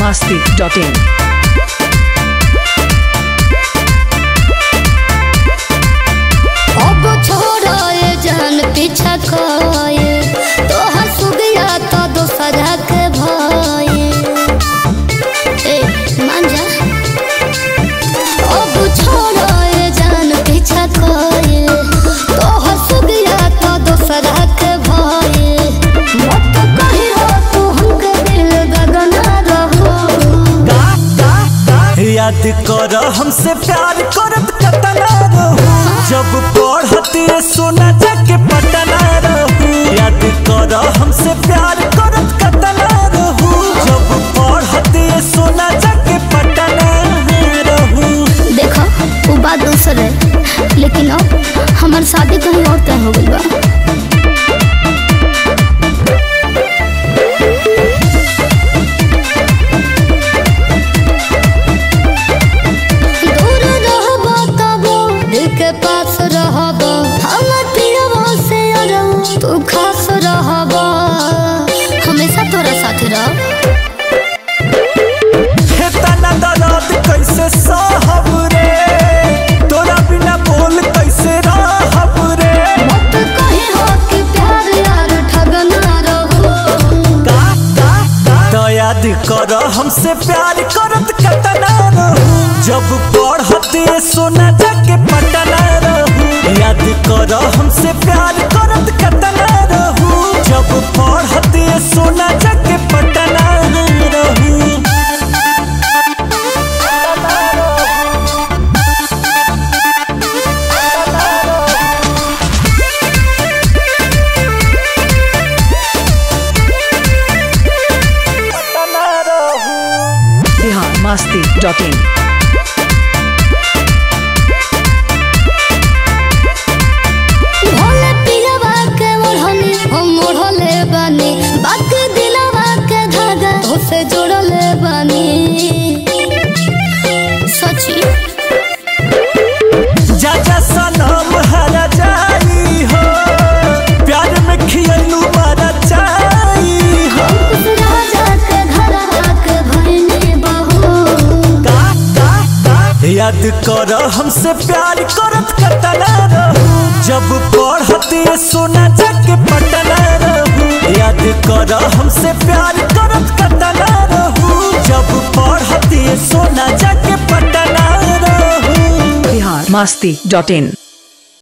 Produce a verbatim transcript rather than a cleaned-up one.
masti dot in. अब छोड़ो ये जान पीछा खोए तो हंस गया तो दूसरा के भोए ए मान जा। अब छोड़ो ये जान पीछा खोए तो हंस गया तो दूसरा के भोए मत कही हो तू हमके दिल गगना रहो। याद कर हमसे प्यार करत कतना रहू जब पढ़ते सोना जाके पटना रहू। याद कर हमसे प्यार करत कतना रहू जब पढ़ते सोना जाके पटना रहू। देखो वो बात दूसर है लेकिन अब हमार शादी कहीं और तय हो गई बा। दूर रहबो तबो दिल के पास रहबो हमर पियवा से अरऊ तू खास रहबो हमेशा तोरा साथ रह। हेतना दर्द कैसे सहब रे तोरा बिना बोल कैसे रहब रे। मत कही हो कि प्यार यार ठगना रहो। तो याद कर हमसे प्यार करत कतना रहू जब पढ़ते सोना जाके पटना रहू। याद कर हमसे प्यार करत कतना रहू जब पढ़ते सोना जाके पटना रहू। Bihar masti dot in. Bhole पिलवा के ओढ़नी हम ओढ़ले बानी बाकी दिलवा के धागा तोसे जोड़ले बानी सची। जा जा सनम हरा जाई हो प्यार में खियलू मारा जाई हो। कुछ राजा के घर आके भरने बहो। याद कर हमसे प्यार करत कतना रहू जब पढ़ते सोना जाके पटना रहू। याद कर हमसे प्यार करत कतना रहू जब पढ़ते सोना जाके पटना रहू। Bihar masti dot in.